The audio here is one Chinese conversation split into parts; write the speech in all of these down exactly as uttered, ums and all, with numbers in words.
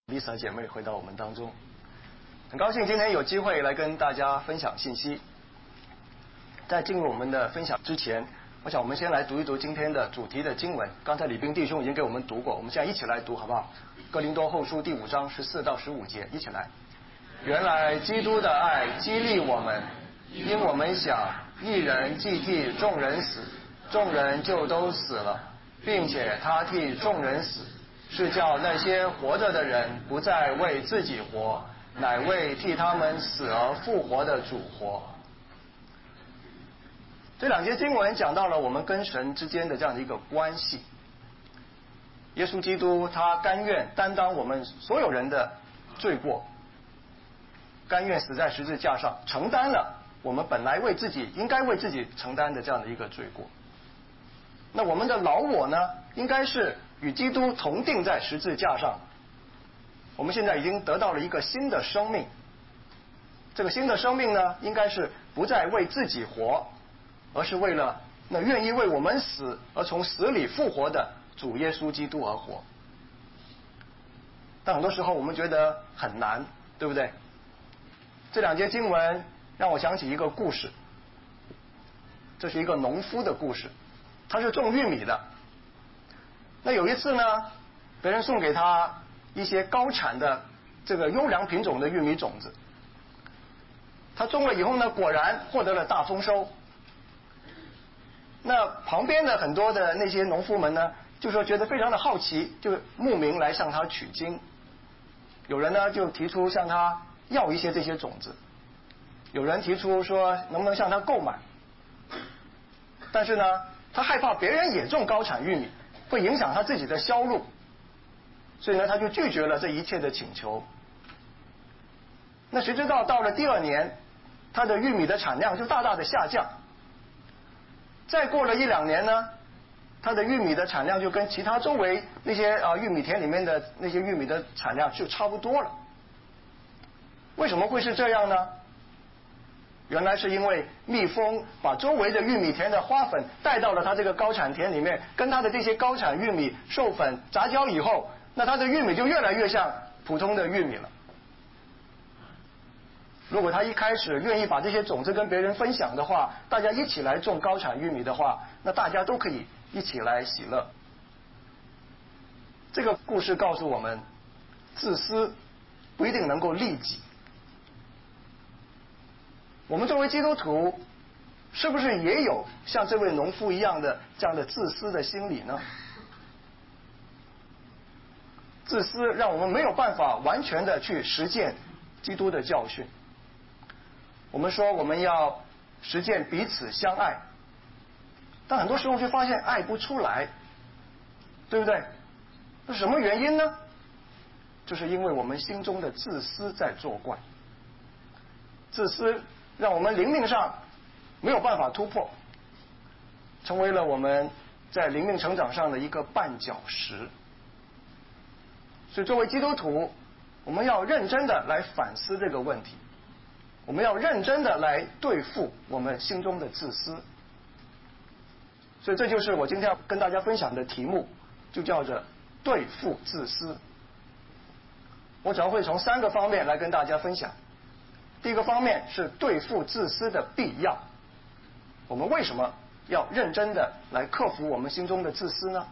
Lisa 姐妹回到我们当中，很高兴今天有机会来跟大家分享信息。在进入我们的分享之前，我想我们先来读一读今天的主题的经文。刚才李斌弟兄已经给我们读过，我们现在一起来读好不好？哥林多后书第五章十四到十五节，一起来。原来基督的爱激励我们，因我们想一人既替众人死，众人就都死了，并且他替众人死，是叫那些活着的人不再为自己活，乃为替他们死而复活的主活。这两节经文讲到了我们跟神之间的这样的一个关系。耶稣基督他甘愿担当我们所有人的罪过，甘愿死在十字架上，承担了我们本来为自己应该为自己承担的这样的一个罪过。那我们的老我呢，应该是与基督同定在十字架上。我们现在已经得到了一个新的生命，这个新的生命呢，应该是不再为自己活，而是为了那愿意为我们死而从死里复活的主耶稣基督而活。但很多时候我们觉得很难，对不对？这两节经文让我想起一个故事，这是一个农夫的故事，他是种玉米的。那有一次呢，别人送给他一些高产的这个优良品种的玉米种子，他种了以后呢，果然获得了大丰收。那旁边的很多的那些农夫们呢，就说觉得非常的好奇，就慕名来向他取经。有人呢就提出向他要一些这些种子，有人提出说能不能向他购买，但是呢，他害怕别人也种高产玉米，会影响他自己的销路，所以呢，他就拒绝了这一切的请求。那谁知道到了第二年，他的玉米的产量就大大的下降。再过了一两年呢，他的玉米的产量就跟其他周围那些啊玉米田里面的那些玉米的产量就差不多了。为什么会是这样呢？原来是因为蜜蜂把周围的玉米田的花粉带到了他这个高产田里面，跟他的这些高产玉米授粉杂交以后，那他的玉米就越来越像普通的玉米了。如果他一开始愿意把这些种子跟别人分享的话，大家一起来种高产玉米的话，那大家都可以一起来喜乐。这个故事告诉我们，自私不一定能够利己。我们作为基督徒，是不是也有像这位农夫一样的这样的自私的心理呢？自私让我们没有办法完全的去实践基督的教训。我们说我们要实践彼此相爱，但很多时候却发现爱不出来，对不对？那什么原因呢？就是因为我们心中的自私在作怪。自私让我们灵命上没有办法突破，成为了我们在灵命成长上的一个绊脚石。所以作为基督徒，我们要认真的来反思这个问题，我们要认真的来对付我们心中的自私。所以这就是我今天要跟大家分享的题目，就叫做对付自私。我主要会从三个方面来跟大家分享。第一个方面是对付自私的必要，我们为什么要认真的来克服我们心中的自私呢？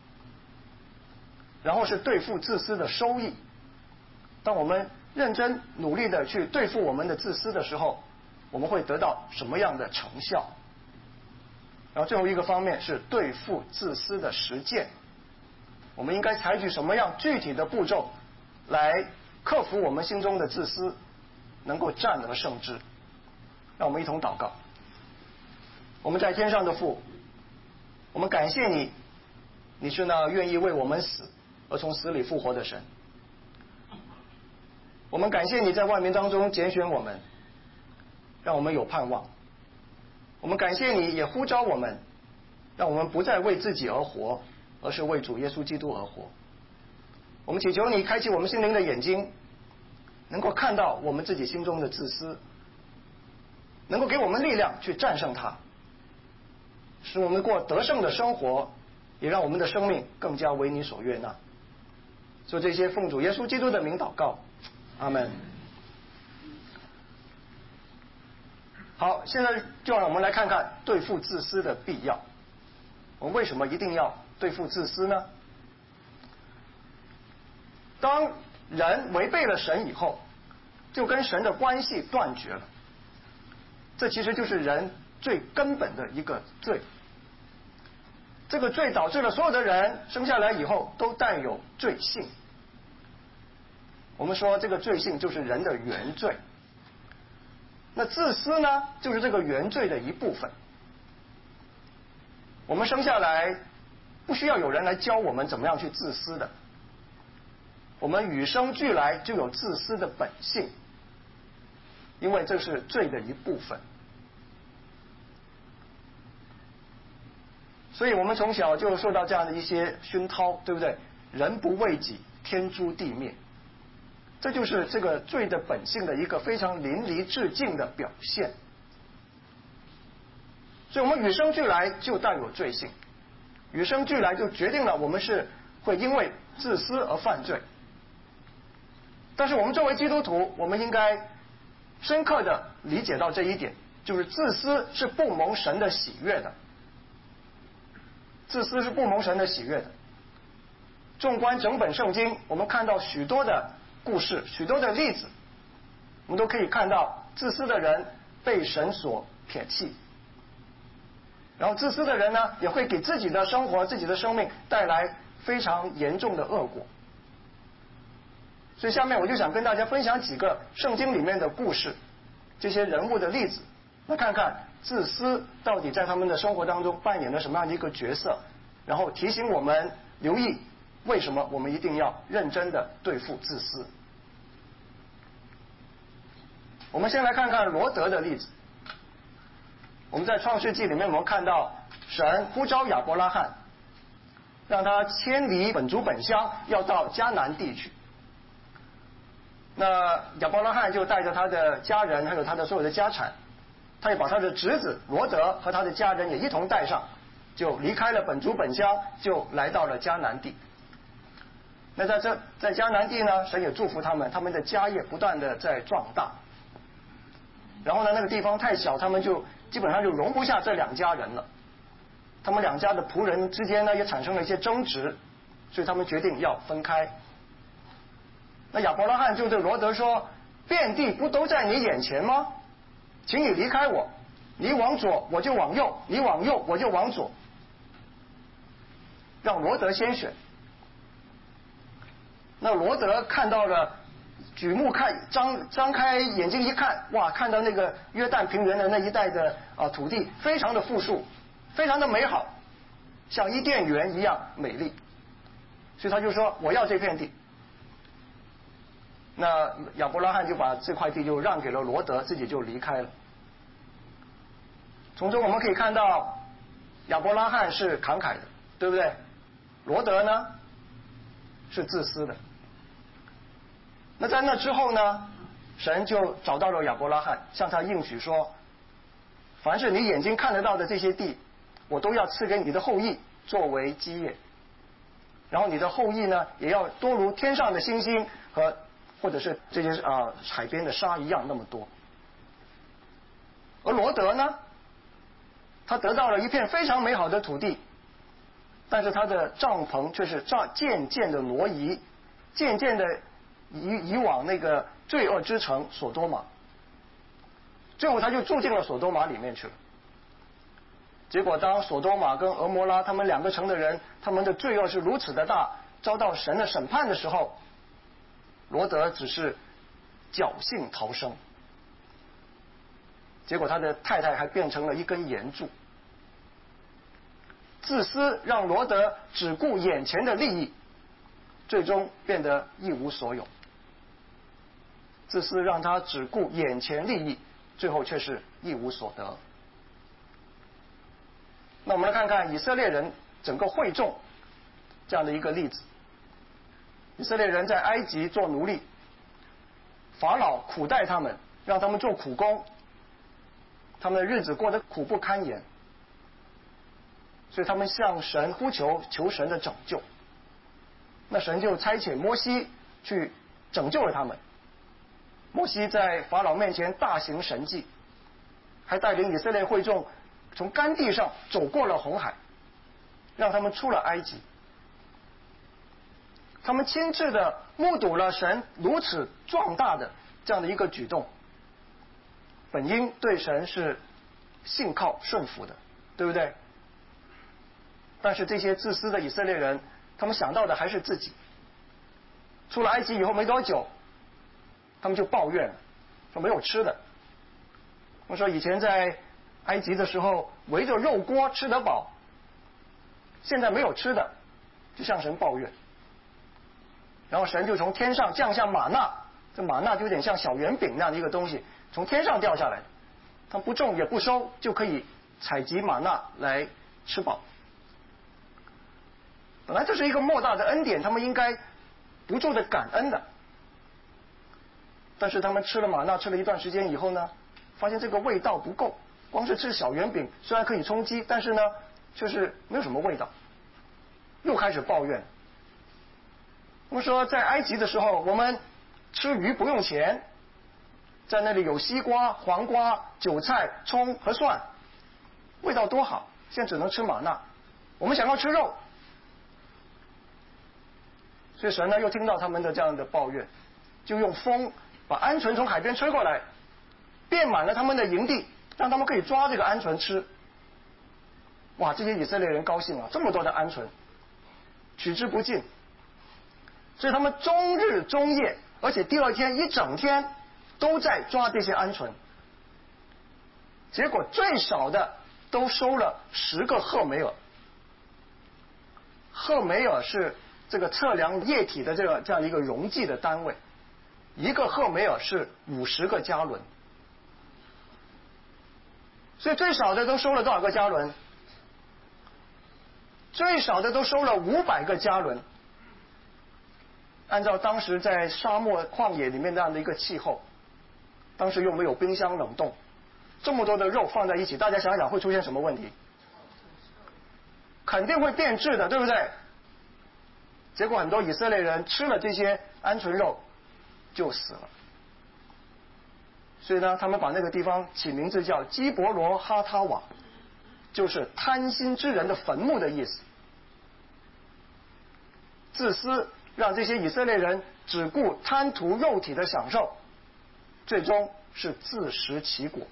然后是对付自私的收益，当我们认真努力的去对付我们的自私的时候，我们会得到什么样的成效？然后最后一个方面是对付自私的实践，我们应该采取什么样具体的步骤来克服我们心中的自私，能够战而胜之。让我们一同祷告。我们在天上的父，我们感谢你，你是那愿意为我们死而从死里复活的神。我们感谢你在万民当中拣选我们，让我们有盼望。我们感谢你也呼召我们，让我们不再为自己而活，而是为主耶稣基督而活。我们祈求你开启我们心灵的眼睛，能够看到我们自己心中的自私，能够给我们力量去战胜它，使我们过得胜的生活，也让我们的生命更加为你所悦纳。 说这些奉主耶稣基督的名祷告，阿们。好，现在就让我们来看看对付自私的必要。我们为什么一定要对付自私呢？当人违背了神以后，就跟神的关系断绝了。这其实就是人最根本的一个罪。这个罪导致了所有的人生下来以后都带有罪性。我们说这个罪性就是人的原罪。那自私呢，就是这个原罪的一部分。我们生下来不需要有人来教我们怎么样去自私的，我们与生俱来就有自私的本性，因为这是罪的一部分。所以我们从小就受到这样的一些熏陶，对不对？人不为己，天诛地灭。这就是这个罪的本性的一个非常淋漓至尽的表现。所以我们与生俱来就带有罪性，与生俱来就决定了我们是会因为自私而犯罪。但是我们作为基督徒，我们应该深刻的理解到这一点，就是自私是不蒙神的喜悦的。自私是不蒙神的喜悦的。纵观整本圣经，我们看到许多的故事，许多的例子，我们都可以看到自私的人被神所撇弃，然后自私的人呢，也会给自己的生活、自己的生命带来非常严重的恶果。所以下面我就想跟大家分享几个圣经里面的故事，这些人物的例子，来看看自私到底在他们的生活当中扮演了什么样的一个角色，然后提醒我们留意为什么我们一定要认真的对付自私。我们先来看看罗德的例子。我们在创世纪里面，我们看到神呼召亚伯拉罕，让他迁离本族本乡，要到迦南地去。那亚伯拉罕就带着他的家人，还有他的所有的家产，他也把他的侄子罗德和他的家人也一同带上，就离开了本族本乡，就来到了迦南地。那在这在迦南地呢，神也祝福他们，他们的家业不断的在壮大。然后呢，那个地方太小，他们就基本上就容不下这两家人了。他们两家的仆人之间呢，也产生了一些争执，所以他们决定要分开。那亚伯拉罕就对罗德说：“遍地不都在你眼前吗？请你离开我，你往左我就往右，你往右我就往左。”让罗德先选。那罗德看到了，举目看，张张开眼睛一看，哇，看到那个约旦平原的那一带的啊土地，非常的富庶，非常的美好，像伊甸园一样美丽，所以他就说我要这片地。那亚伯拉罕就把这块地就让给了罗德，自己就离开了。从中我们可以看到，亚伯拉罕是慷慨的，对不对？罗德呢是自私的。那在那之后呢，神就找到了亚伯拉罕，向他应许说：凡是你眼睛看得到的这些地，我都要赐给你的后裔作为基业。然后你的后裔呢，也要多如天上的星星和或者是这些啊、呃、海边的沙一样那么多。而罗德呢，他得到了一片非常美好的土地，但是他的帐篷却是渐渐的挪移，渐渐的移移往那个罪恶之城索多玛。最后他就住进了索多玛里面去了。结果当索多玛跟俄摩拉他们两个城的人，他们的罪恶是如此的大，遭到神的审判的时候，罗德只是侥幸逃生。结果他的太太还变成了一根岩柱。自私让罗德只顾眼前的利益，最终变得一无所有。自私让他只顾眼前利益，最后却是一无所得。那我们来看看以色列人整个会众这样的一个例子。以色列人在埃及做奴隶，法老苦待他们，让他们做苦工，他们的日子过得苦不堪言，所以他们向神呼求，求神的拯救。 那神就差遣摩西去拯救了他们。摩西在法老面前大行神迹，还带领以色列会众从干地上走过了红海，让他们出了埃及。他们亲自的目睹了神如此壮大的这样的一个举动，本应对神是信靠顺服的，对不对？但是这些自私的以色列人，他们想到的还是自己。出了埃及以后没多久，他们就抱怨了，说没有吃的。我说以前在埃及的时候围着肉锅吃得饱，现在没有吃的，就向神抱怨。然后神就从天上降下玛纳，这玛纳就有点像小圆饼那样的一个东西，从天上掉下来，他们不种也不收，就可以采集玛纳来吃饱。本来这是一个莫大的恩典，他们应该不住的感恩的。但是他们吃了玛纳，吃了一段时间以后呢，发现这个味道不够，光是吃小圆饼虽然可以充饥，但是呢却是没有什么味道，又开始抱怨。我们说在埃及的时候，我们吃鱼不用钱，在那里有西瓜、黄瓜、韭菜、葱和蒜，味道多好，现在只能吃玛纳，我们想要吃肉。所以神呢又听到他们的这样的抱怨，就用风把鹌鹑从海边吹过来，遍满了他们的营地，让他们可以抓这个鹌鹑吃。哇，这些以色列人高兴啊，这么多的鹌鹑，取之不尽。所以他们终日终夜，而且第二天一整天都在抓这些鹌鹑。结果最少的都收了十个赫梅尔。赫梅尔是这个测量液体的这个这样一个容计的单位，一个赫梅尔是五十个加仑。所以最少的都收了多少个加仑？最少的都收了五百个加仑。按照当时在沙漠旷野里面那样的一个气候，当时又没有冰箱冷冻，这么多的肉放在一起，大家想想会出现什么问题？肯定会变质的，对不对？结果很多以色列人吃了这些鹌鹑肉就死了。所以呢，他们把那个地方起名字叫基伯罗哈塔瓦，就是贪心之人的坟墓的意思。自私让这些以色列人只顾贪图肉体的享受，最终是自食其果。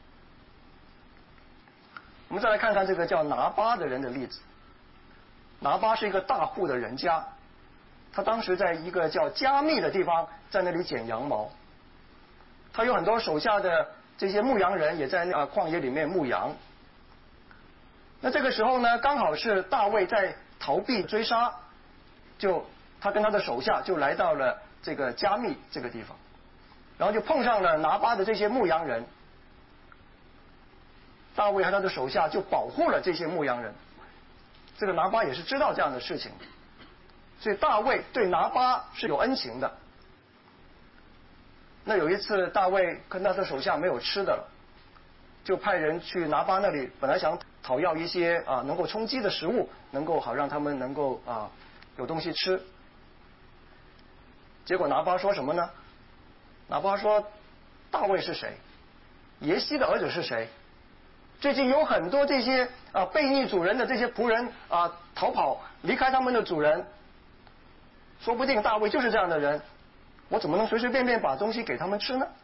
我们再来看看这个叫拿巴的人的例子。拿巴是一个大户的人家，他当时在一个叫加密的地方，在那里剪羊毛。他有很多手下的这些牧羊人也在那旷野里面牧羊。那这个时候呢，刚好是大卫在逃避追杀，就他跟他的手下就来到了这个加密这个地方，然后就碰上了拿巴的这些牧羊人。大卫和他的手下就保护了这些牧羊人。这个拿巴也是知道这样的事情，所以大卫对拿巴是有恩情的。那有一次大卫跟他的手下没有吃的了，就派人去拿巴那里，本来想讨要一些啊能够充饥的食物，能够好让他们能够啊有东西吃。结果拿巴说什么呢？拿巴说大卫是谁？耶西的儿子是谁？最近有很多这些啊悖逆主人的这些仆人啊逃跑离开他们的主人，说不定大卫就是这样的人，我怎么能随随便便把东西给他们吃呢？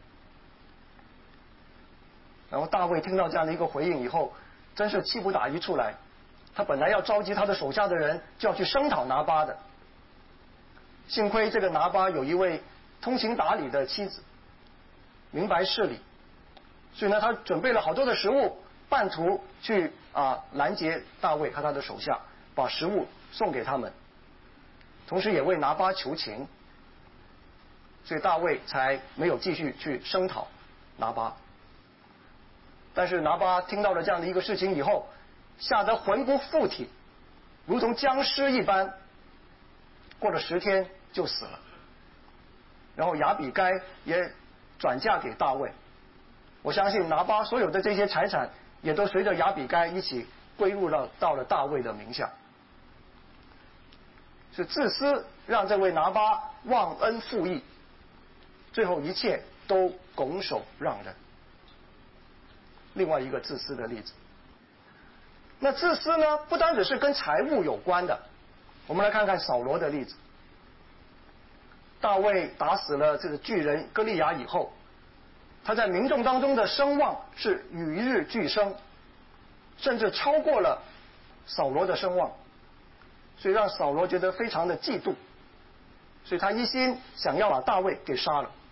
然后大卫听到这样的一个回应以后，真是气不打一处来。他本来要召集他的手下的人，就要去声讨拿巴的。幸亏这个拿巴有一位通情达理的妻子，明白事理，所以呢，他准备了好多的食物，半途去啊拦截大卫和他的手下，把食物送给他们，同时也为拿巴求情，所以大卫才没有继续去声讨拿巴。但是拿巴听到了这样的一个事情以后，吓得魂不附体，如同僵尸一般，过了十天就死了。然后亚比该也转嫁给大卫，我相信拿巴所有的这些财产也都随着亚比该一起归入到到了大卫的名下。所是自私让这位拿巴忘恩负义，最后一切都拱手让人。另外一个自私的例子。那自私呢，不单只是跟财物有关的，我们来看看扫罗的例子。大卫打死了这个巨人歌利亚以后，他在民众当中的声望是与日俱升，甚至超过了扫罗的声望，所以让扫罗觉得非常的嫉妒，所以他一心想要把大卫给杀了，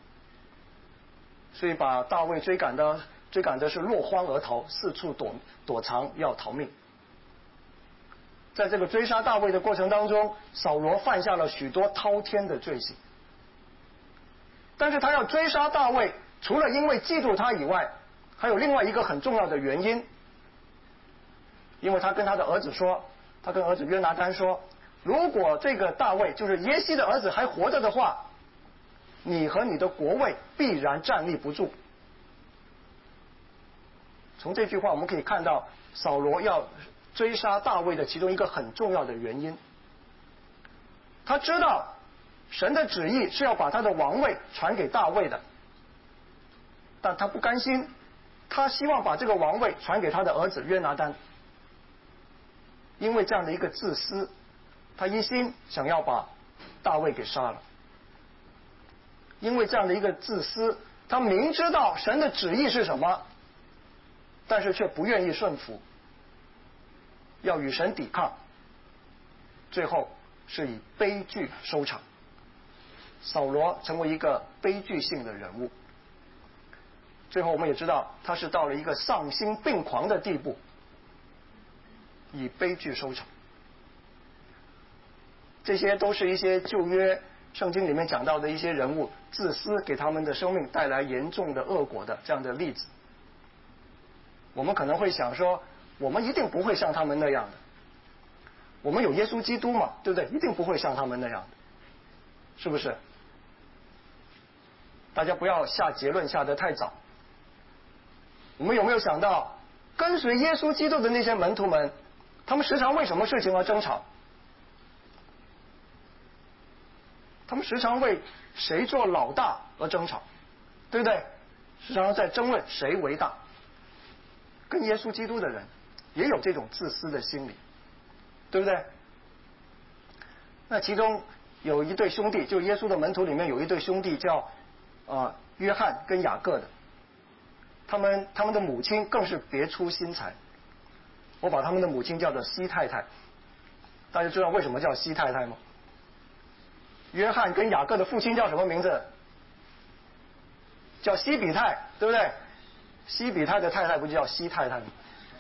所以把大卫追赶的追赶的是落荒而逃，四处躲躲藏要逃命。在这个追杀大卫的过程当中，扫罗犯下了许多滔天的罪行。但是他要追杀大卫，除了因为嫉妒他以外，还有另外一个很重要的原因，因为他跟他的儿子说，他跟儿子约拿单说，如果这个大卫就是耶西的儿子还活着的话，你和你的国位必然站立不住。从这句话我们可以看到，扫罗要追杀大卫的其中一个很重要的原因。他知道神的旨意是要把他的王位传给大卫的，但他不甘心，他希望把这个王位传给他的儿子约拿单。因为这样的一个自私，他一心想要把大卫给杀了。因为这样的一个自私，他明知道神的旨意是什么，但是却不愿意顺服，要与神抵抗，最后是以悲剧收场。扫罗成为一个悲剧性的人物，最后我们也知道他是到了一个丧心病狂的地步，以悲剧收场。这些都是一些旧约圣经里面讲到的一些人物自私给他们的生命带来严重的恶果的这样的例子。我们可能会想说，我们一定不会像他们那样的，我们有耶稣基督嘛，对不对？一定不会像他们那样的，是不是？大家不要下结论下得太早。我们有没有想到，跟随耶稣基督的那些门徒们，他们时常为什么事情而争吵？他们时常为谁做老大而争吵，对不对？时常在争论谁为大。跟耶稣基督的人也有这种自私的心理，对不对？那其中有一对兄弟，就耶稣的门徒里面有一对兄弟叫呃约翰跟雅各的，他们他们的母亲更是别出心裁，我把他们的母亲叫做西太太。大家知道为什么叫西太太吗？约翰跟雅各的父亲叫什么名字？叫西比泰，对不对？西比泰的太太不就叫西太太吗？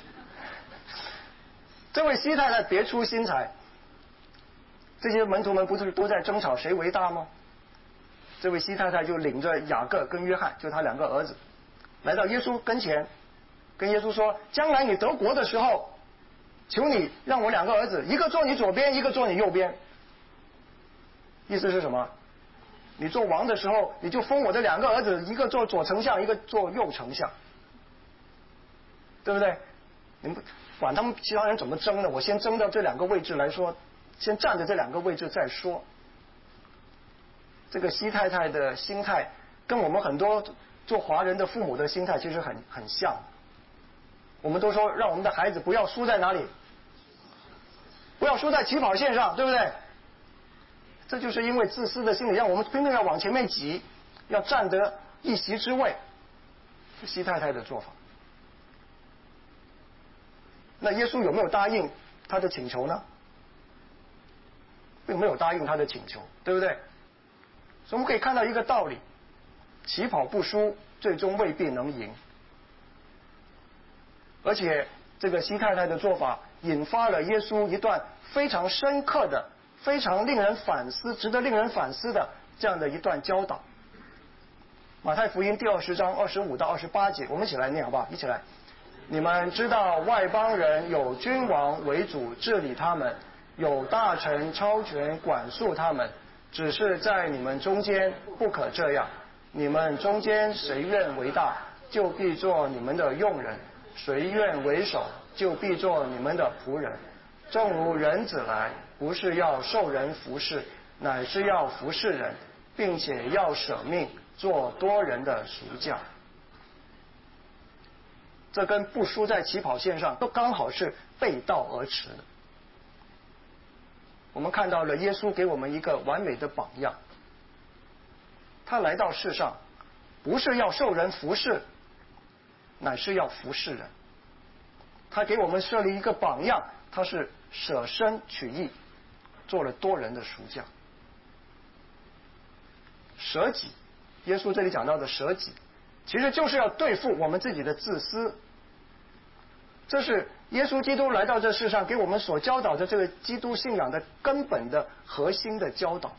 这位西太太别出心裁，这些门徒们不是都在争吵谁为大吗？这位西太太就领着雅各跟约翰，就他两个儿子，来到耶稣跟前，跟耶稣说，将来你得国的时候，求你让我两个儿子，一个坐你左边，一个坐你右边。意思是什么？你做王的时候，你就封我的两个儿子，一个做左丞相，一个做右丞相，对不对？你们管他们其他人怎么争呢？我先争到这两个位置来说，先占着这两个位置再说。这个西太太的心态跟我们很多做华人的父母的心态其实很很像。我们都说让我们的孩子不要输在哪里，不要输在起跑线上，对不对？这就是因为自私的心理，让我们拼命要往前面挤，要占得一席之位，是西太太的做法。那耶稣有没有答应他的请求呢？并没有答应他的请求，对不对？所以我们可以看到一个道理，起跑不输，最终未必能赢。而且这个西太太的做法引发了耶稣一段非常深刻的、非常令人反思、值得令人反思的这样的一段教导。马太福音第二十章二十五到二十八节，我们一起来念好不好？一起来。你们知道外邦人有君王为主治理他们，有大臣超权管束他们，只是在你们中间不可这样。你们中间谁愿为大，就必做你们的用人；谁愿为首，就必做你们的仆人。正如人子来， 不是要受人服侍，乃是要服侍人，并且要舍命做多人的赎价。这跟不输在起跑线上都刚好是背道而驰的。我们看到了耶稣给我们一个完美的榜样，他来到世上不是要受人服侍，乃是要服侍人。他给我们设立一个榜样，他是舍身取义，做了多人的赎价。舍己，耶稣这里讲到的舍己，其实就是要对付我们自己的自私。这是耶稣基督来到这世上给我们所教导的这个基督信仰的根本的核心的教导。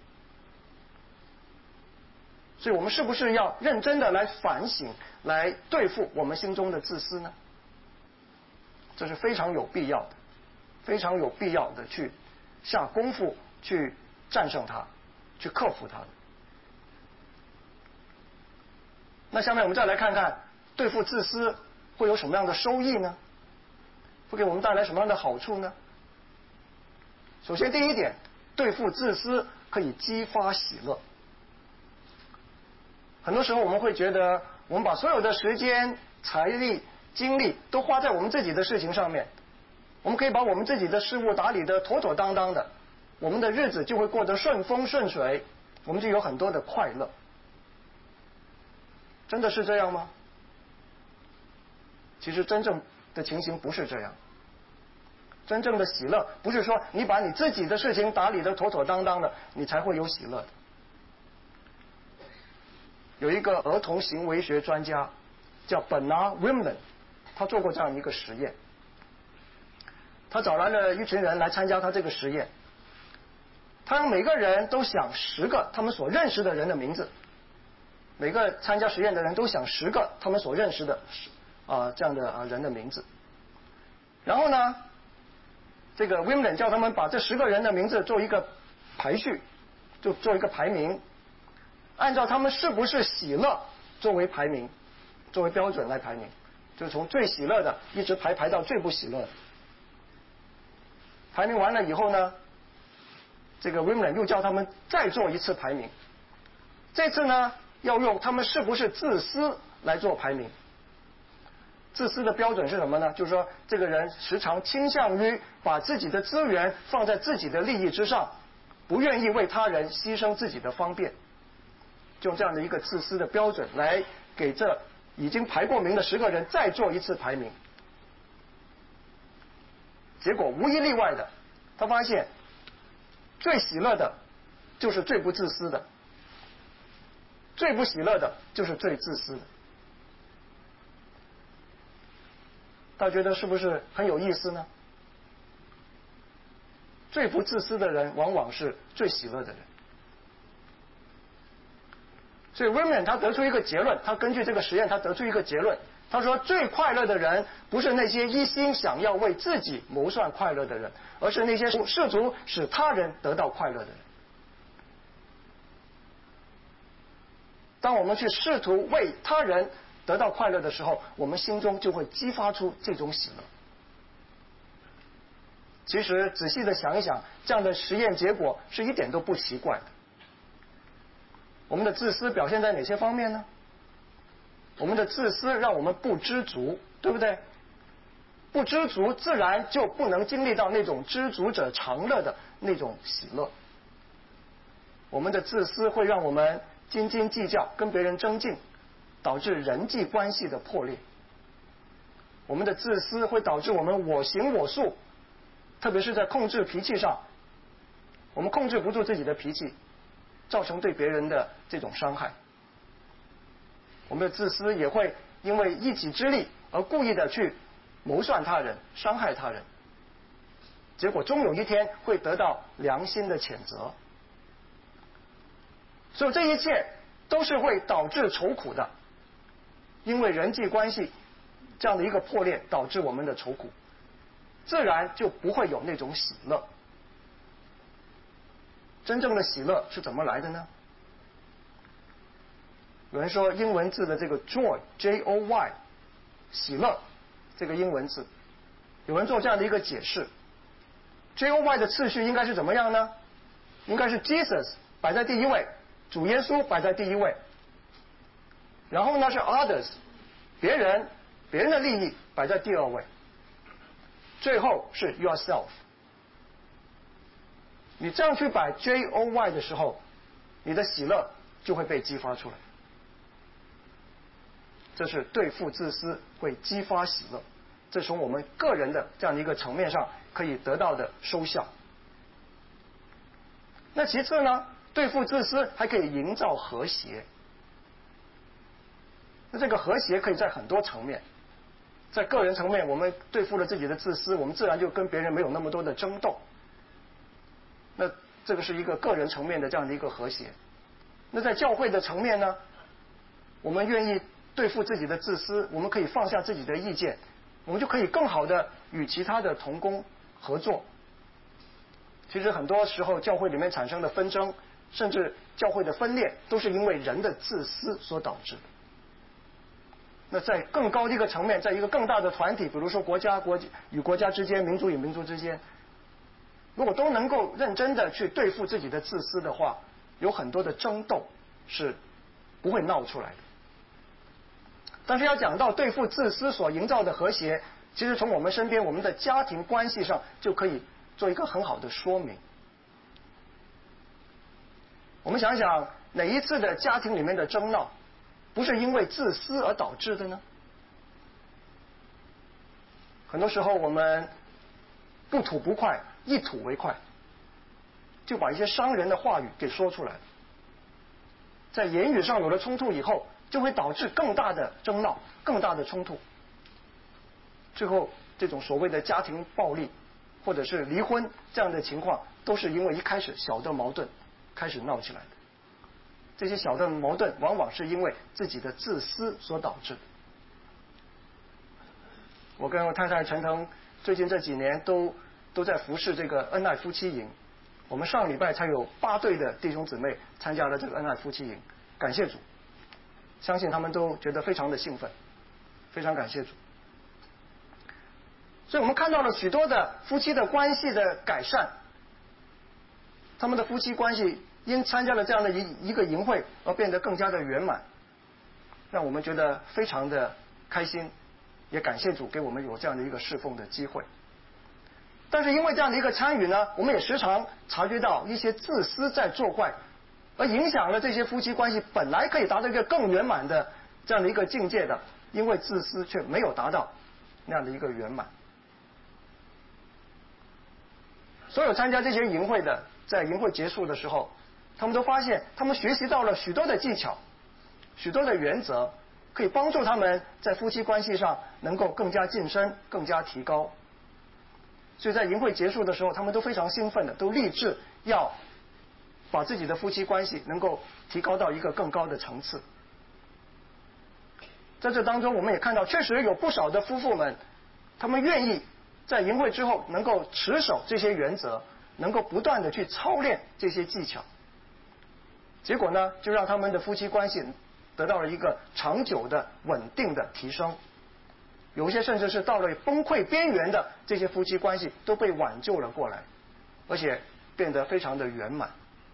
所以我们是不是要认真的来反省，来对付我们心中的自私呢？这是非常有必要的，非常有必要的去下功夫去战胜它，去克服它的。那下面我们再来看看对付自私会有什么样的收益呢？会给我们带来什么样的好处呢？首先第一点，对付自私可以激发喜乐。很多时候我们会觉得，我们把所有的时间、财力、精力都花在我们自己的事情上面，我们可以把我们自己的事物打理得妥妥当当的，我们的日子就会过得顺风顺水，我们就有很多的快乐。真的是这样吗？其实真正的情形不是这样。真正的喜乐不是说你把你自己的事情打理得妥妥当当的，你才会有喜乐的。有一个儿童行为学专家叫 Bernard Wimland， 他做过这样一个实验。他找来了一群人来参加他这个实验，他让每个人都想十个他们所认识的人的名字，每个参加实验的人都想十个他们所认识的啊、呃、这样的啊人的名字。然后呢，这个 Wimland 叫他们把这十个人的名字做一个排序，就做一个排名，按照他们是不是喜乐作为排名，作为标准来排名，就是从最喜乐的一直排排到最不喜乐的。排名完了以后呢，这个 Wimland 又叫他们再做一次排名，这次呢要用他们是不是自私来做排名。自私的标准是什么呢？就是说这个人时常倾向于把自己的资源放在自己的利益之上，不愿意为他人牺牲自己的方便，就用这样的一个自私的标准来给这已经排过名的十个人再做一次排名。结果无一例外的，他发现最喜乐的就是最不自私的，最不喜乐的就是最自私的。大家觉得是不是很有意思呢？最不自私的人往往是最喜乐的人。所以 Wimland 他得出一个结论，他根据这个实验他得出一个结论，他说最快乐的人不是那些一心想要为自己谋算快乐的人，而是那些试图使他人得到快乐的人。当我们去试图为他人得到快乐的时候，我们心中就会激发出这种喜乐。其实仔细的想一想，这样的实验结果是一点都不奇怪的。我们的自私表现在哪些方面呢？我们的自私让我们不知足，对不对？不知足自然就不能经历到那种知足者常乐的那种喜乐。我们的自私会让我们斤斤计较，跟别人争竞，导致人际关系的破裂。我们的自私会导致我们我行我素，特别是在控制脾气上，我们控制不住自己的脾气，造成对别人的这种伤害。我们的自私也会因为一己之力而故意的去谋算他人，伤害他人，结果终有一天会得到良心的谴责。所以这一切都是会导致愁苦的，因为人际关系这样的一个破裂导致我们的愁苦，自然就不会有那种喜乐。真正的喜乐是怎么来的呢？有人说英文字的这个 joy J O Y 喜乐这个英文字，有人做这样的一个解释， J O Y 的次序应该是怎么样呢？应该是 Jesus 摆在第一位，主耶稣摆在第一位，然后呢是 others 别人别人的利益摆在第二位，最后是 yourself。你这样去摆 J O Y 的时候，你的喜乐就会被激发出来。这是对付自私会激发喜乐，这从我们个人的这样的一个层面上可以得到的收效。那其次呢，对付自私还可以营造和谐。那这个和谐可以在很多层面，在个人层面，我们对付了自己的自私，我们自然就跟别人没有那么多的争斗。那这个是一个个人层面的这样的一个和谐。那在教会的层面呢，我们愿意对付自己的自私，我们可以放下自己的意见，我们就可以更好的与其他的同工合作。其实很多时候教会里面产生的纷争，甚至教会的分裂，都是因为人的自私所导致的。那在更高的一个层面，在一个更大的团体，比如说国家国与国家之间，民族与民族之间，如果都能够认真的去对付自己的自私的话，有很多的争斗是不会闹出来的。但是要讲到对付自私所营造的和谐，其实从我们身边我们的家庭关系上就可以做一个很好的说明。我们想想，哪一次的家庭里面的争闹不是因为自私而导致的呢？很多时候我们不吐不快，一吐为快，就把一些伤人的话语给说出来了。在言语上有了冲突以后，就会导致更大的争闹，更大的冲突。最后这种所谓的家庭暴力或者是离婚这样的情况，都是因为一开始小的矛盾开始闹起来的。这些小的矛盾往往是因为自己的自私所导致的。我跟我太太陈腾最近这几年都都在服侍这个恩爱夫妻营，我们上礼拜才有八对的弟兄姊妹参加了这个恩爱夫妻营，感谢主，相信他们都觉得非常的兴奋，非常感谢主。所以我们看到了许多的夫妻的关系的改善，他们的夫妻关系因参加了这样的一一个营会而变得更加的圆满，让我们觉得非常的开心，也感谢主给我们有这样的一个侍奉的机会。但是因为这样的一个参与呢，我们也时常察觉到一些自私在作怪，而影响了这些夫妻关系本来可以达到一个更圆满的这样的一个境界的，因为自私却没有达到那样的一个圆满。所有参加这些营会的，在营会结束的时候，他们都发现他们学习到了许多的技巧，许多的原则，可以帮助他们在夫妻关系上能够更加晋升，更加提高。所以在营会结束的时候，他们都非常兴奋的，都立志要把自己的夫妻关系能够提高到一个更高的层次。在这当中，我们也看到确实有不少的夫妇们，他们愿意在营会之后能够持守这些原则，能够不断的去操练这些技巧，结果呢，就让他们的夫妻关系得到了一个长久的稳定的提升。有一些甚至是到了崩溃边缘的这些夫妻关系都被挽救了过来，而且变得非常的圆满。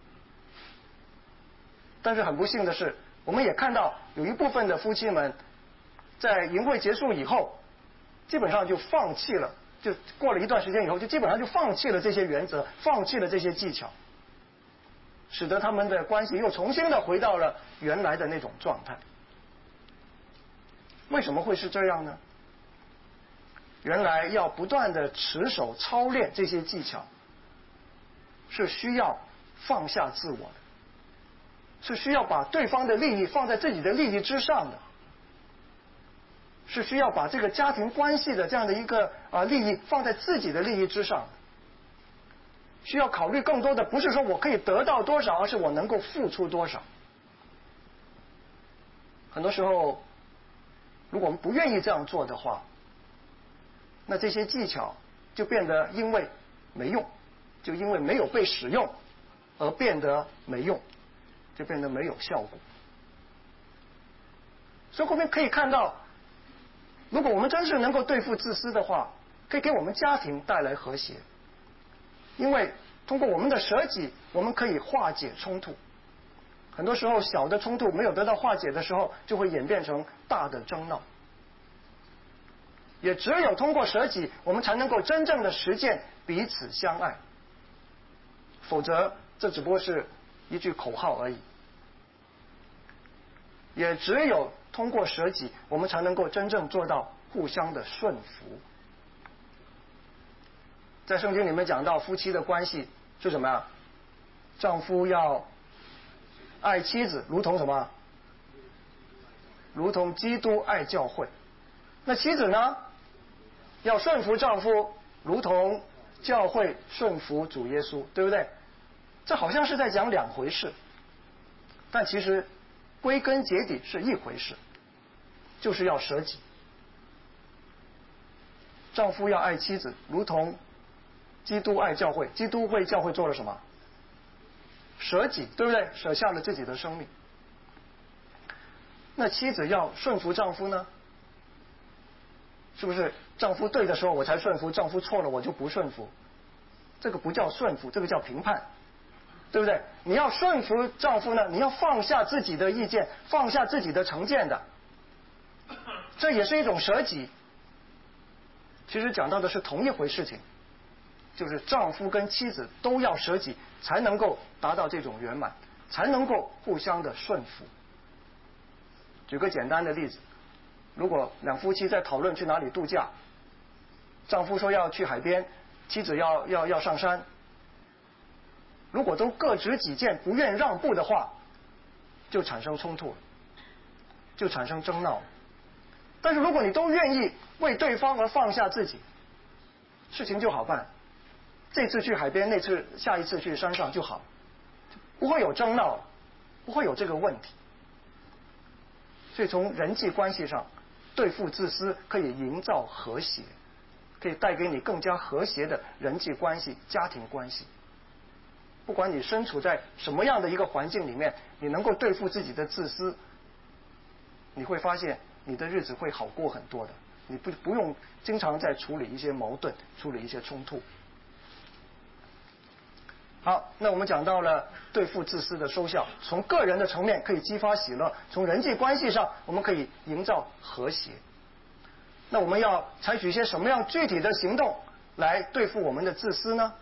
但是很不幸的是，我们也看到有一部分的夫妻们在营会结束以后，基本上就放弃了，就过了一段时间以后，就基本上就放弃了这些原则，放弃了这些技巧，使得他们的关系又重新的回到了原来的那种状态。为什么会是这样呢？原来要不断的持守操练这些技巧，是需要放下自我的，是需要把对方的利益放在自己的利益之上的，是需要把这个家庭关系的这样的一个啊利益放在自己的利益之上的，需要考虑更多的不是说我可以得到多少，而是我能够付出多少。很多时候如果我们不愿意这样做的话，那这些技巧就变得因为没用，就因为没有被使用而变得没用，就变得没有效果。所以后面可以看到，如果我们真是能够对付自私的话，可以给我们家庭带来和谐， 因为通过我们的舍己，我们可以化解冲突。很多时候小的冲突没有得到化解的时候，就会演变成大的争闹。也只有通过舍己，我们才能够真正的实践彼此相爱，否则这只不过是一句口号而已。也只有通过舍己，我们才能够真正做到互相的顺服。在圣经里面讲到夫妻的关系是什么呀？丈夫要爱妻子，如同什么？如同基督爱教会。那妻子呢？要顺服丈夫，如同教会顺服主耶稣，对不对？这好像是在讲两回事，但其实归根结底是一回事，就是要舍己。丈夫要爱妻子，如同基督爱教会。基督为教会做了什么？舍己，对不对？舍下了自己的生命。那妻子要顺服丈夫呢？是不是丈夫对的时候我才顺服，丈夫错了我就不顺服？这个不叫顺服，这个叫评判，对不对？你要顺服丈夫呢，你要放下自己的意见，放下自己的成见的，这也是一种舍己。其实讲到的是同一回事情，就是丈夫跟妻子都要舍己，才能够达到这种圆满，才能够互相的顺服。举个简单的例子，如果两夫妻在讨论去哪里度假，丈夫说要去海边，妻子要要要上山，如果都各执己见，不愿让步的话，就产生冲突了，就产生争闹了。但是如果你都愿意为对方而放下自己，事情就好办。这次去海边，那次下一次去山上就好，不会有争闹，不会有这个问题。所以从人际关系上，对付自私可以营造和谐，可以带给你更加和谐的人际关系、家庭关系。不管你身处在什么样的一个环境里面，你能够对付自己的自私，你会发现你的日子会好过很多的。你不不用经常在处理一些矛盾，处理一些冲突。好，那我们讲到了对付自私的收效，从个人的层面可以激发喜乐，从人际关系上我们可以营造和谐。那我们要采取一些什么样具体的行动来对付我们的自私呢？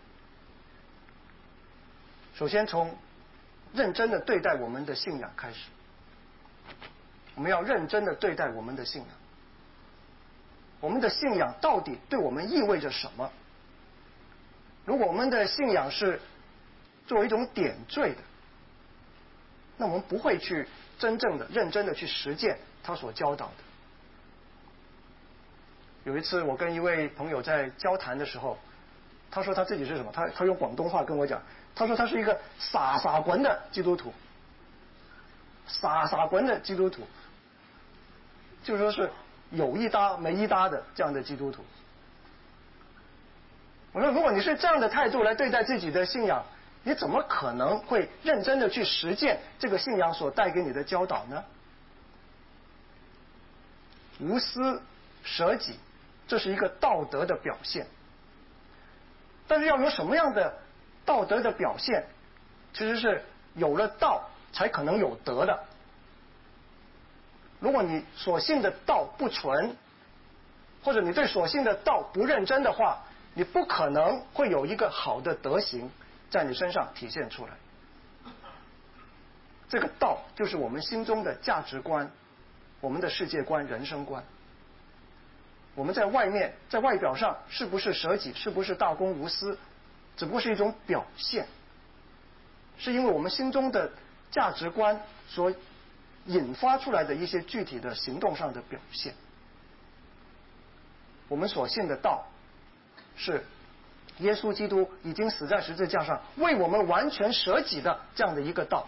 首先从认真的对待我们的信仰开始，我们要认真的对待我们的信仰。我们的信仰到底对我们意味着什么？如果我们的信仰是作为一种点缀的，那我们不会去真正的、认真的去实践他所教导的。有一次我跟一位朋友在交谈的时候，他说他自己是什么？他他用广东话跟我讲，他说他是一个傻傻滚的基督徒，傻傻滚的基督徒，就说是有一搭没一搭的这样的基督徒。我说如果你是这样的态度来对待自己的信仰，你怎么可能会认真的去实践这个信仰所带给你的教导呢？无私舍己，这是一个道德的表现。但是要有什么样的道德的表现，其实是有了道才可能有德的。如果你所信的道不纯，或者你对所信的道不认真的话，你不可能会有一个好的德行在你身上体现出来。这个道就是我们心中的价值观，我们的世界观、人生观。我们在外面，在外表上是不是舍己，是不是大公无私，只不过是一种表现，是因为我们心中的价值观所引发出来的一些具体的行动上的表现。我们所信的道是耶稣基督已经死在十字架上为我们完全舍己的这样的一个道。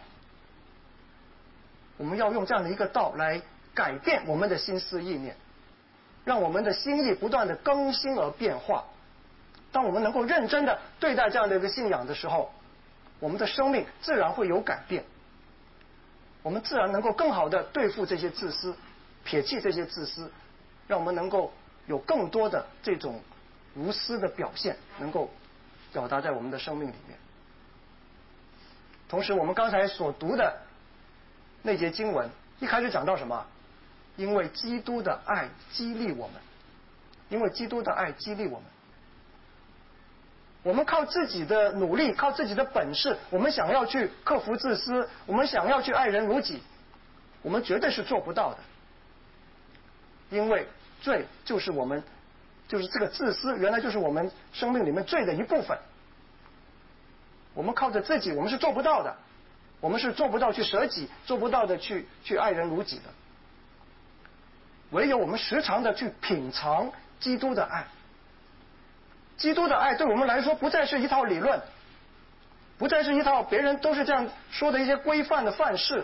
我们要用这样的一个道来改变我们的心思意念，让我们的心意不断的更新而变化。当我们能够认真的对待这样的一个信仰的时候，我们的生命自然会有改变，我们自然能够更好的对付这些自私，撇弃这些自私，让我们能够有更多的这种无私的表现能够表达在我们的生命里面。同时我们刚才所读的那节经文一开始讲到什么？因为基督的爱激励我们，因为基督的爱激励我们。我们靠自己的努力，靠自己的本事，我们想要去克服自私，我们想要去爱人如己，我们绝对是做不到的。因为罪就是我们，就是这个自私，原来就是我们生命里面罪的一部分。我们靠着自己，我们是做不到的，我们是做不到去舍己，做不到的去去爱人如己的。唯有我们时常的去品尝基督的爱。基督的爱对我们来说不再是一套理论，不再是一套别人都是这样说的一些规范的范式，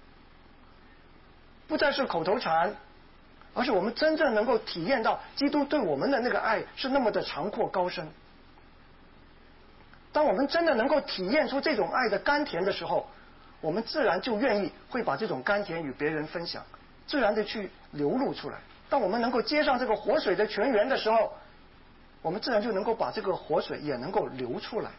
不再是口头禅，而是我们真正能够体验到基督对我们的那个爱是那么的长阔高深。当我们真的能够体验出这种爱的甘甜的时候，我们自然就愿意会把这种甘甜与别人分享，自然的去流露出来。当我们能够接上这个活水的泉源的时候，我们自然就能够把这个活水也能够流出来。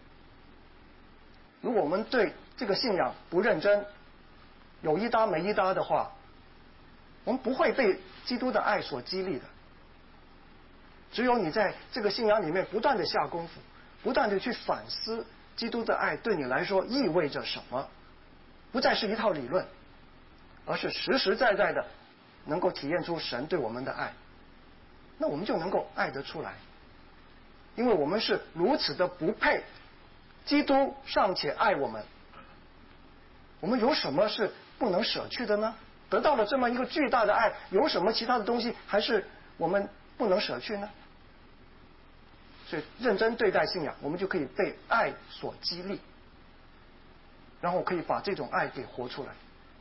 如果我们对这个信仰不认真，有一搭没一搭的话，我们不会被基督的爱所激励的。只有你在这个信仰里面不断的下功夫，不断的去反思基督的爱对你来说意味着什么，不再是一套理论，而是实实在在的能够体验出神对我们的爱，那我们就能够爱得出来。因为我们是如此的不配，基督尚且爱我们，我们有什么是不能舍去的呢？得到了这么一个巨大的爱，有什么其他的东西还是我们不能舍去呢？所以认真对待信仰，我们就可以被爱所激励，然后可以把这种爱给活出来。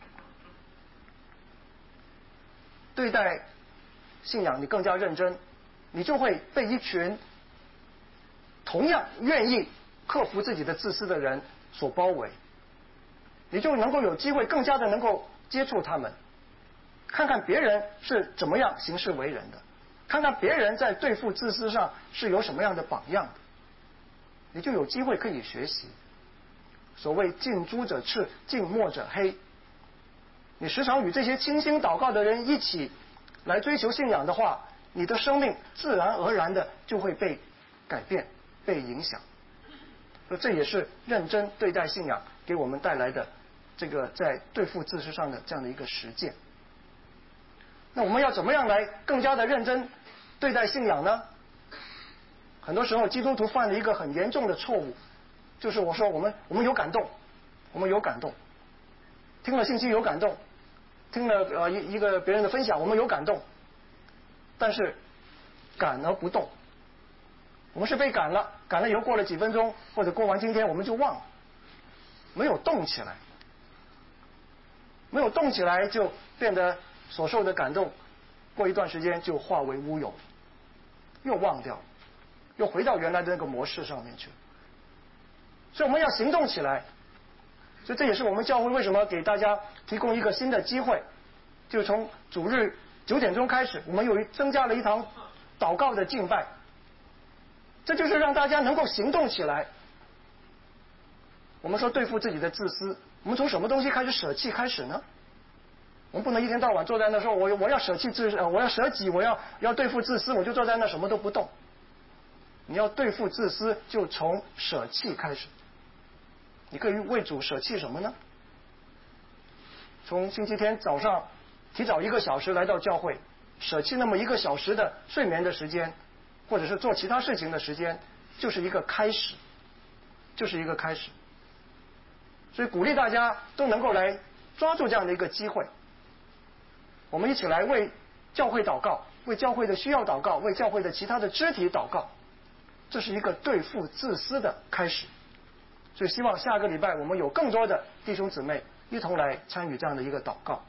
对待信仰你更加认真，你就会被一群同样愿意克服自己的自私的人所包围，你就能够有机会更加的能够接触他们，看看别人是怎么样行事为人的，看看别人在对付自私上是有什么样的榜样的，你就有机会可以学习。所谓近朱者赤，近墨者黑，你时常与这些倾心祷告的人一起来追求信仰的话，你的生命自然而然的就会被改变，被影响。所以这也是认真对待信仰给我们带来的这个在对付自私上的这样的一个实践。那我们要怎么样来更加的认真对待信仰呢？很多时候基督徒犯了一个很严重的错误，就是我说我们我们有感动，我们有感动，听了信息有感动，听了呃一一个别人的分享我们有感动，但是感而不动。我们是被赶了，赶了以后过了几分钟，或者过完今天我们就忘了，没有动起来，没有动起来就变得所受的感动，过一段时间就化为乌有，又忘掉，又回到原来的那个模式上面去了。所以我们要行动起来。所以这也是我们教会为什么给大家提供一个新的机会，就从主日九点钟开始，我们有增加了一堂祷告的敬拜。这就是让大家能够行动起来。我们说对付自己的自私，我们从什么东西开始舍弃开始呢？我们不能一天到晚坐在那说我我要舍弃自我要舍己，我要要对付自私，我就坐在那什么都不动。你要对付自私，就从舍弃开始。你可以为主舍弃什么呢？从星期天早上提早一个小时来到教会，舍弃那么一个小时的睡眠的时间，或者是做其他事情的时间，就是一个开始，就是一个开始。所以鼓励大家都能够来抓住这样的一个机会，我们一起来为教会祷告，为教会的需要祷告，为教会的其他的肢体祷告，这是一个对付自私的开始。所以希望下个礼拜我们有更多的弟兄姊妹一同来参与这样的一个祷告。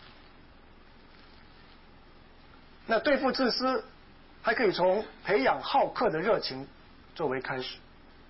那对付自私还可以从培养好客的热情作为开始。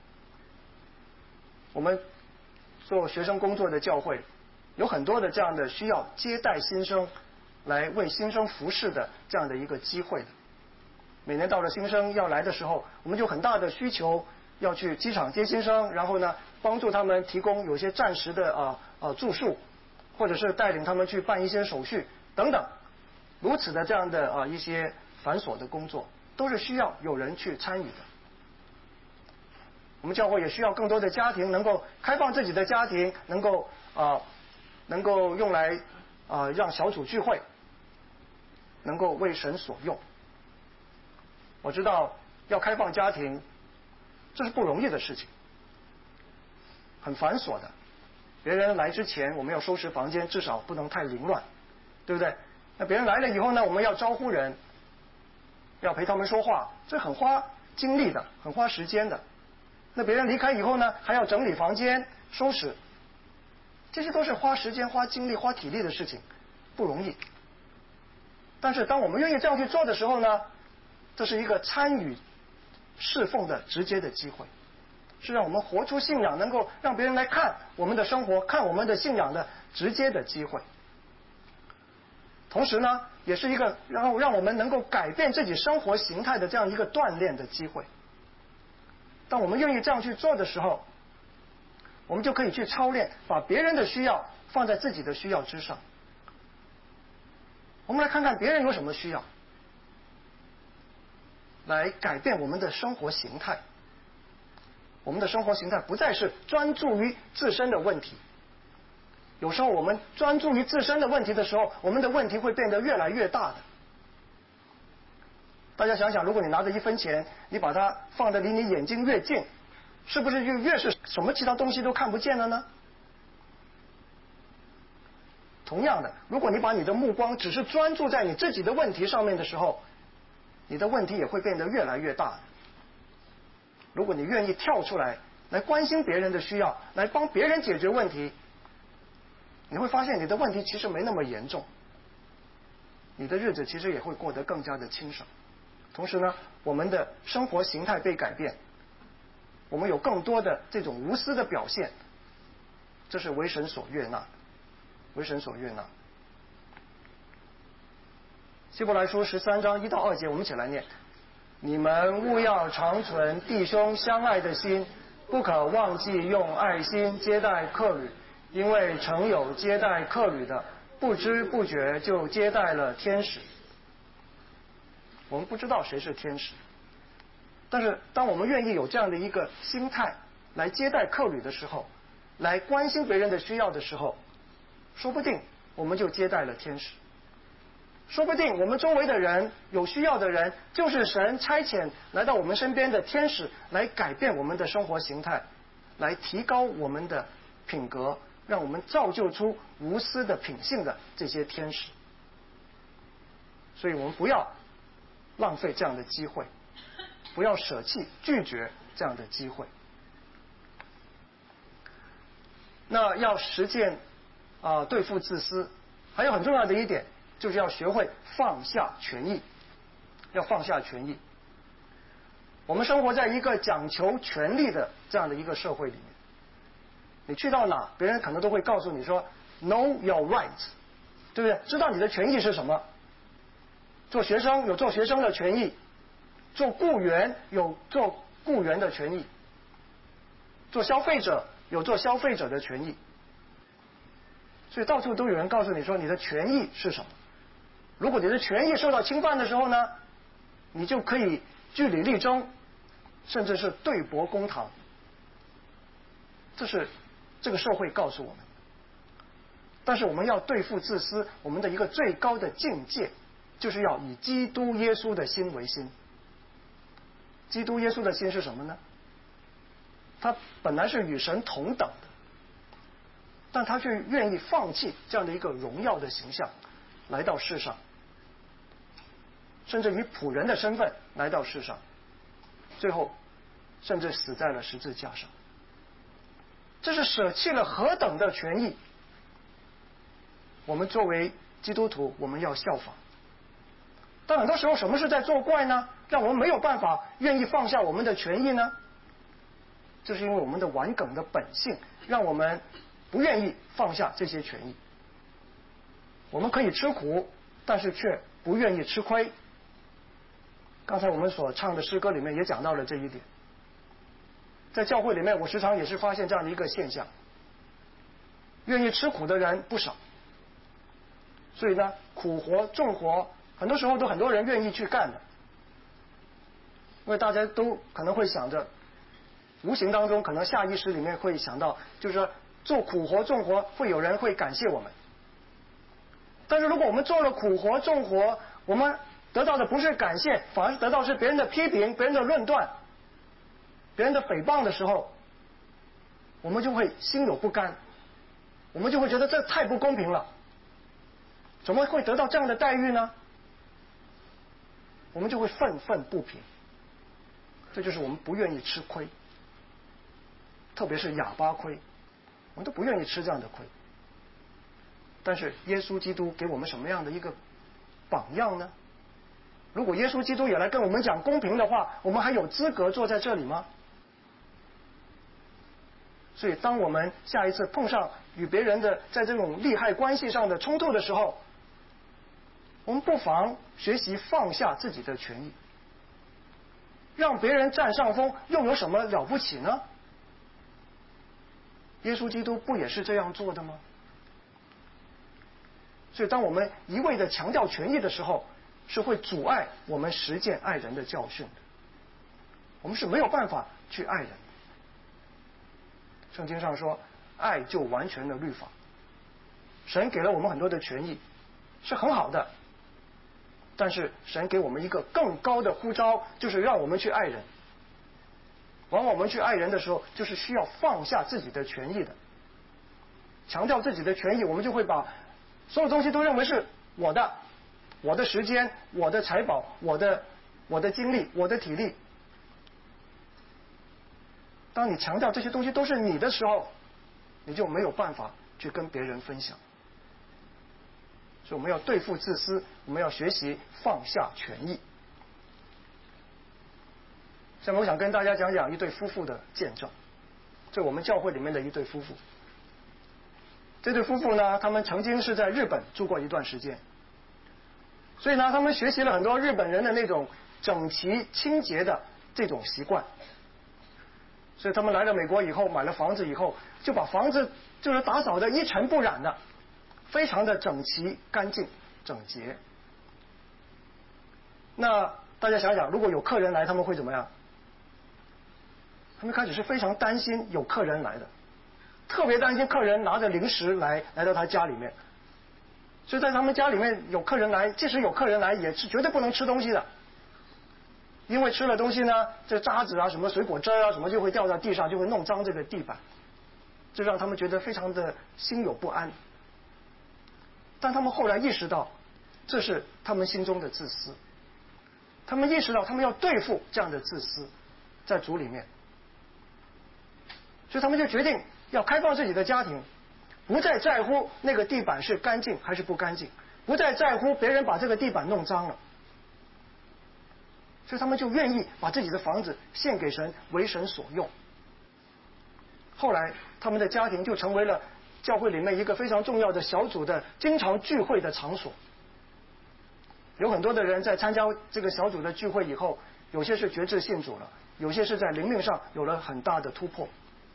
我们做学生工作的教会有很多的这样的需要接待新生，来为新生服侍的这样的一个机会的。每年到了新生要来的时候，我们就很大的需求要去机场接新生，然后呢帮助他们提供有些暂时的啊呃住宿，或者是带领他们去办一些手续等等，如此的这样的啊一些繁琐的工作，都是需要有人去参与的。我们教会也需要更多的家庭能够开放自己的家庭，能够啊能够用来啊让小组聚会，能够为神所用。我知道要开放家庭，这是不容易的事情，很繁琐的。别人来之前，我们要收拾房间，至少不能太凌乱，对不对？那别人来了以后呢，我们要招呼人，要陪他们说话，这很花精力的，很花时间的。那别人离开以后呢，还要整理房间、收拾，这些都是花时间、花精力、花体力的事情，不容易。但是当我们愿意这样去做的时候呢，这是一个参与侍奉的直接的机会，是让我们活出信仰，能够让别人来看我们的生活、看我们的信仰的直接的机会。同时呢，也是一个然后让我们能够改变自己生活形态的这样一个锻炼的机会。当我们愿意这样去做的时候，我们就可以去操练，把别人的需要放在自己的需要之上。我们来看看别人有什么需要，来改变我们的生活形态。我们的生活形态不再是专注于自身的问题。有时候我们专注于自身的问题的时候，我们的问题会变得越来越大的。大家想想，如果你拿着一分钱，你把它放得离你眼睛越近，是不是就越是什么其他东西都看不见了呢？同样的，如果你把你的目光只是专注在你自己的问题上面的时候，你的问题也会变得越来越大。如果你愿意跳出来，来关心别人的需要，来帮别人解决问题，你会发现你的问题其实没那么严重，你的日子其实也会过得更加的轻省。同时呢，我们的生活形态被改变，我们有更多的这种无私的表现，这是为神所悦纳，为神所悦纳。希伯来书十三章一到二节，我们一起来念：你们务要长存弟兄相爱的心，不可忘记用爱心接待客旅，因为曾有接待客旅的，不知不觉就接待了天使。我们不知道谁是天使，但是当我们愿意有这样的一个心态来接待客旅的时候，来关心别人的需要的时候，说不定我们就接待了天使。说不定我们周围的人，有需要的人，就是神差遣来到我们身边的天使，来改变我们的生活形态，来提高我们的品格，让我们造就出无私的品性的这些天使。所以我们不要浪费这样的机会，不要舍弃拒绝这样的机会。那要实践啊、呃、对付自私，还有很重要的一点，就是要学会放下权益，要放下权益。我们生活在一个讲求权利的这样的一个社会里面，你去到哪，别人可能都会告诉你说 Know your rights， 对不对？知道你的权益是什么。做学生有做学生的权益，做雇员有做雇员的权益，做消费者有做消费者的权益。所以到处都有人告诉你说你的权益是什么。如果你的权益受到侵犯的时候呢，你就可以据理力争，甚至是对簿公堂。这是这个社会告诉我们。但是我们要对付自私，我们的一个最高的境界，就是要以基督耶稣的心为心。基督耶稣的心是什么呢？他本来是与神同等的，但他却愿意放弃这样的一个荣耀的形象，来到世上，甚至以仆人的身份来到世上，最后甚至死在了十字架上。这是舍弃了何等的权益！我们作为基督徒，我们要效仿。但很多时候，什么是在作怪呢？让我们没有办法愿意放下我们的权益呢？就是因为我们的顽梗的本性，让我们不愿意放下这些权益。我们可以吃苦，但是却不愿意吃亏。刚才我们所唱的诗歌里面也讲到了这一点。 在教会里面，我时常也是发现这样的一个现象，愿意吃苦的人不少。所以呢，苦活重活，很多时候都很多人愿意去干的，因为大家都可能会想着，无形当中可能下意识里面会想到，就是说做苦活重活会有人会感谢我们。但是如果我们做了苦活重活，我们得到的不是感谢，反而是得到是别人的批评、别人的论断、别人的诽谤的时候，我们就会心有不甘，我们就会觉得这太不公平了，怎么会得到这样的待遇呢？我们就会愤愤不平。这就是我们不愿意吃亏，特别是哑巴亏，我们都不愿意吃这样的亏。但是耶稣基督给我们什么样的一个榜样呢？如果耶稣基督也来跟我们讲公平的话，我们还有资格坐在这里吗？所以当我们下一次碰上与别人的在这种利害关系上的冲突的时候，我们不妨学习放下自己的权益，让别人占上风又有什么了不起呢？耶稣基督不也是这样做的吗？所以当我们一味的强调权益的时候，是会阻碍我们实践爱人的教训的，我们是没有办法去爱人。圣经上说，爱就完全的律法，神给了我们很多的权益，是很好的，但是神给我们一个更高的呼召，就是让我们去爱人。往往我们去爱人的时候，就是需要放下自己的权益的，强调自己的权益，我们就会把所有东西都认为是我的，我的时间，我的财宝，我的我的精力，我的体力。当你强调这些东西都是你的时候，你就没有办法去跟别人分享。所以我们要对付自私，我们要学习放下权益。下面我想跟大家讲讲一对夫妇的见证，这我们教会里面的一对夫妇。这对夫妇呢，他们曾经是在日本住过一段时间，所以呢，他们学习了很多日本人的那种整齐清洁的这种习惯。所以他们来了美国以后，买了房子以后，就把房子就是打扫的一尘不染的，非常的整齐、干净、整洁。那大家想想，如果有客人来，他们会怎么样？他们开始是非常担心有客人来的，特别担心客人拿着零食来来到他家里面。所以在他们家里面有客人来，即使有客人来，也是绝对不能吃东西的。因为吃了东西呢，这渣子啊、什么水果汁啊、什么就会掉到地上，就会弄脏这个地板，这让他们觉得非常的心有不安。但他们后来意识到，这是他们心中的自私。他们意识到，他们要对付这样的自私，在主里面，所以他们就决定要开放自己的家庭，不再在乎那个地板是干净还是不干净，不再在乎别人把这个地板弄脏了。所以他们就愿意把自己的房子献给神，为神所用。后来他们的家庭就成为了教会里面一个非常重要的小组的经常聚会的场所。有很多的人在参加这个小组的聚会以后，有些是决志信主了，有些是在灵命上有了很大的突破。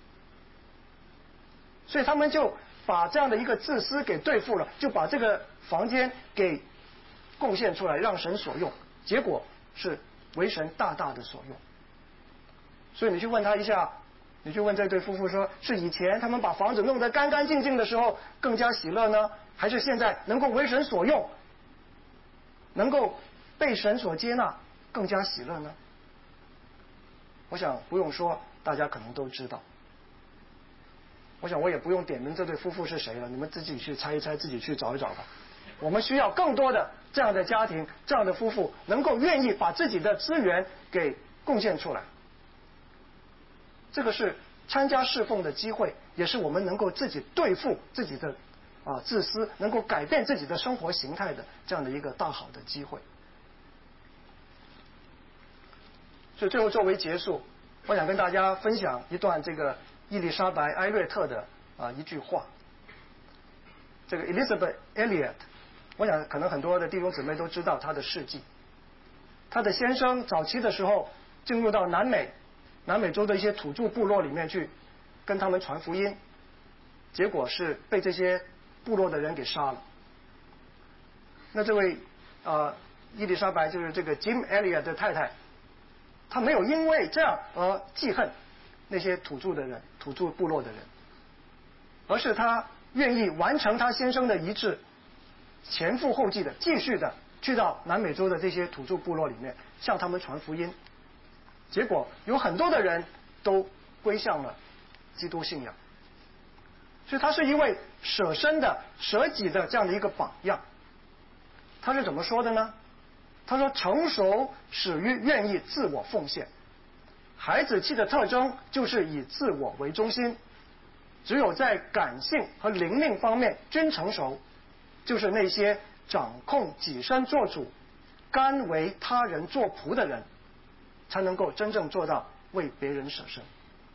所以他们就把这样的一个自私给对付了，就把这个房间给贡献出来，让神所用，结果是为神大大的所用。所以你去问他一下，你去问这对夫妇说，是以前他们把房子弄得干干净净的时候更加喜乐呢，还是现在能够为神所用，能够被神所接纳更加喜乐呢？我想不用说，大家可能都知道。我想我也不用点名这对夫妇是谁了，你们自己去猜一猜，自己去找一找吧。我们需要更多的这样的家庭，这样的夫妇能够愿意把自己的资源给贡献出来。这个是参加侍奉的机会，也是我们能够自己对付自己的啊自私，能够改变自己的生活形态的这样的一个大好的机会。所以最后作为结束，我想跟大家分享一段这个伊丽莎白·埃略特的啊一句话。这个 Elizabeth Elliot， 我想可能很多的弟兄姊妹都知道她的事迹。她的先生早期的时候进入到南美南美洲的一些土著部落里面去跟他们传福音，结果是被这些部落的人给杀了。那这位呃伊丽莎白就是这个 Jim Elliot 的太太，她没有因为这样而记恨那些土著的人、土著部落的人，而是她愿意完成她先生的遗志，前赴后继的继续的去到南美洲的这些土著部落里面向他们传福音，结果有很多的人都归向了基督信仰。所以他是一位舍身的、舍己的这样的一个榜样。他是怎么说的呢？他说：成熟始于愿意自我奉献。孩子气的特征就是以自我为中心，只有在感性和灵命方面均成熟，就是那些掌控己身做主、甘为他人做仆的人，才能够真正做到为别人舍身。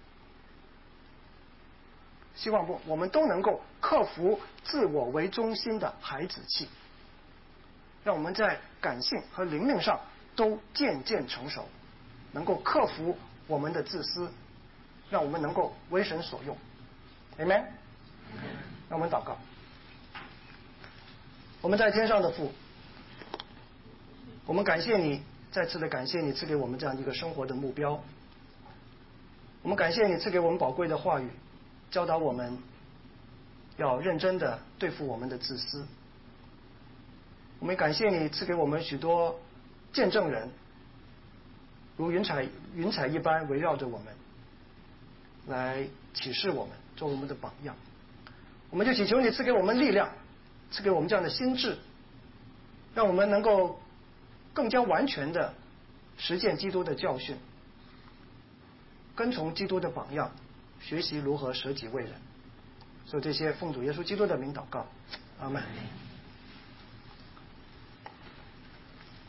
希望不，我们都能够克服自我为中心的孩子气，让我们在感性和灵命上都渐渐成熟，能够克服我们的自私，让我们能够为神所用。Amen。让我们祷告。我们在天上的父，我们感谢你，再次的感谢你赐给我们这样一个生活的目标。我们感谢你赐给我们宝贵的话语，教导我们要认真的对付我们的自私。我们感谢你赐给我们许多见证人，如云彩云彩一般围绕着我们，来启示我们，做我们的榜样。我们就祈求你赐给我们力量，赐给我们这样的心智，让我们能够更加完全的实践基督的教训，跟从基督的榜样，学习如何舍己为人。所以这些奉主耶稣基督的名祷告，阿们。